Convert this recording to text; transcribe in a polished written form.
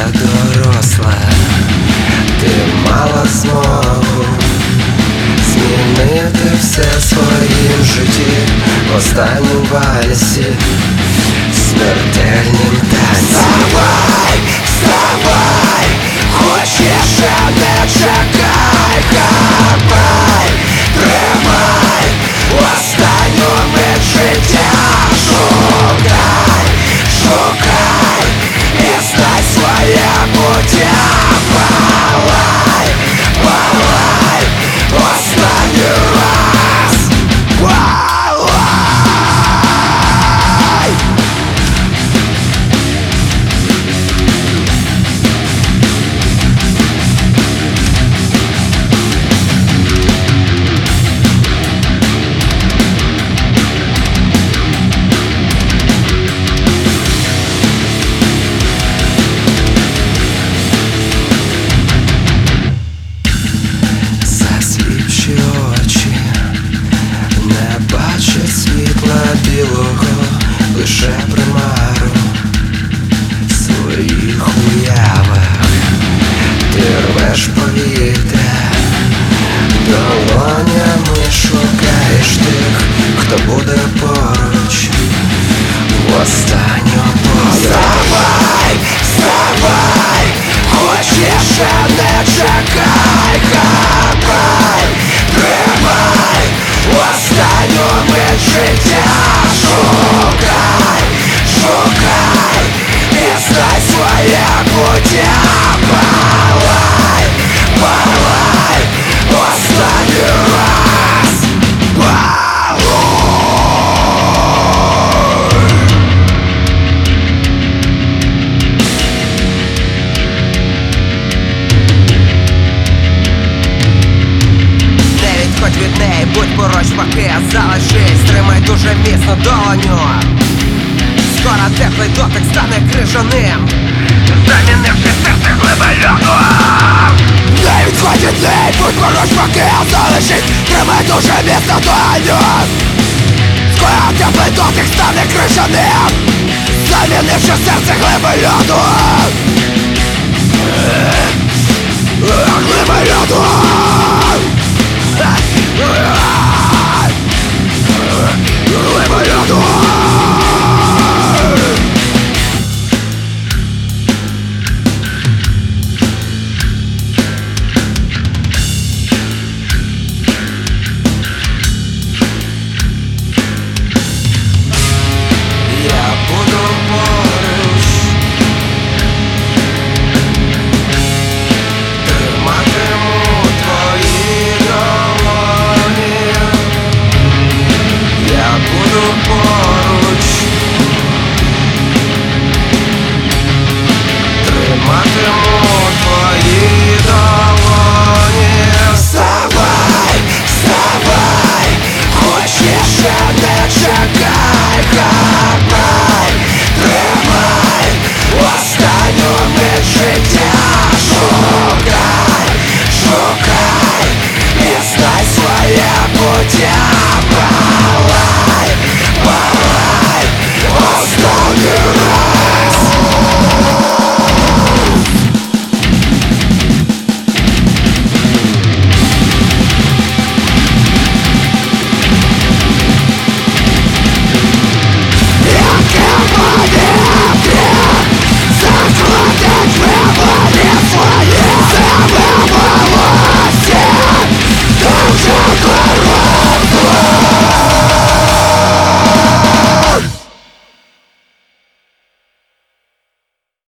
вже доросла, ти мала змогу змінити все в своїм житті. В останньому вальсі, смертельним танцем. Вставай, вставай, хочеш, а не чекай, хапай, тримай останню мить життя. Шукай, шукай і знай своє буття. Палай, палай, останній раз. Палай. Засліпші очі не бачать світла білого, лише примару в своїх уявах. Ти рвеш повітря, долонями шукаєш тих, хто буде поруч в останню пору. Вставай, вставай, хочеш, а не чекай, хапай, тримай останню мить життя. Шукай, шукай і знай своє буття. Палай, палай, останній раз. Палай. Не відходь від неї, будь поруч, поки залишись. Тримай дуже міцно долоню. Скоро теплий дотик стане крижаним, замінивши серце глибольоту. Не відходь від неї, будь поруч, поки залишись. Тримай дуже міцно долоню. Скоро теплий дотик стане крижаним, замінивши серце глибольоту. Глибольоту. Глибольоту. Я буду поруч, триматиму твої долоні. Я буду поруч, триматиму твої долоні. Вставай, вставай, хочеш, а не чекай, хапай, тримай останню мить життя. Шукай, шукай і знай своє буття.